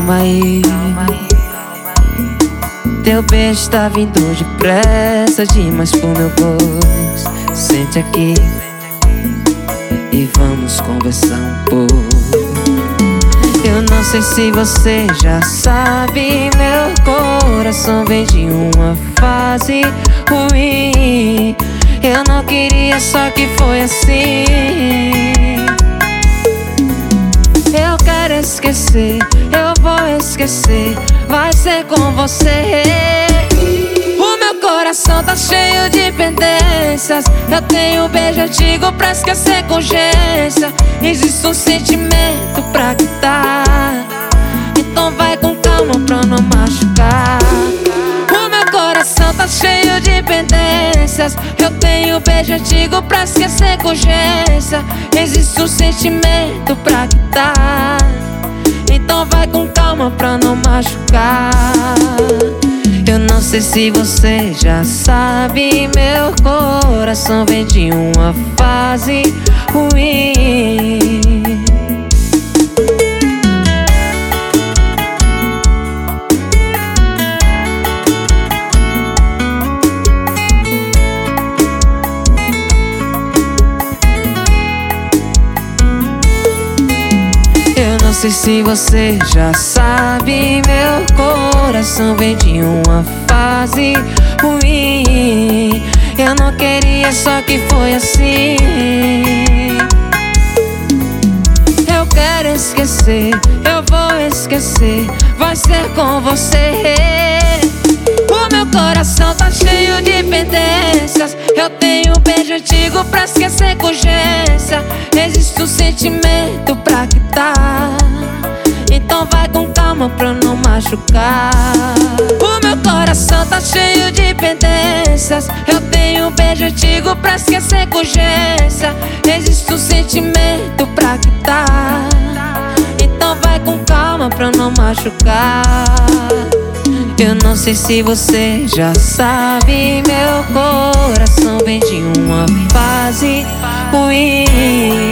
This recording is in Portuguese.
calma aí. Teu beijo tá vindo depressa demais pro meu gosto. Sente aqui e vamos conversar um pouco. Eu não sei se você já sabe, meu coração vem de uma fase ruim. Eu não queria, só que foi assim. Eu quero esquecer, eu vou esquecer, vai ser com você. O meu coração tá cheio de pendências. Eu tenho um beijo antigo pra esquecer com urgência. Existe um sentimento pra quitar, então vai com calma pra não machucar. O meu coração tá cheio de pendências. Eu tenho um beijo antigo pra esquecer com urgência. Existe um sentimento pra quitar, então vai com calma pra não machucar. Eu não sei se você já sabe, meu coração vem de uma fase ruim. Não sei se você já sabe, meu coração vem de uma fase ruim. Eu não queria, só que foi assim. Eu quero esquecer, eu vou esquecer, vai ser com você. O meu coração tá cheio de pendências. Eu tenho um beijo antigo pra esquecer com urgência. Existe um sentimento pra quitar, então vai com calma pra não machucar. O meu coração tá cheio de pendências. Eu tenho um beijo antigo pra esquecer com urgência. Existe um sentimento pra quitar, então vai com calma pra não machucar. Eu não sei se você já sabe, meu coração vem de uma fase ruim.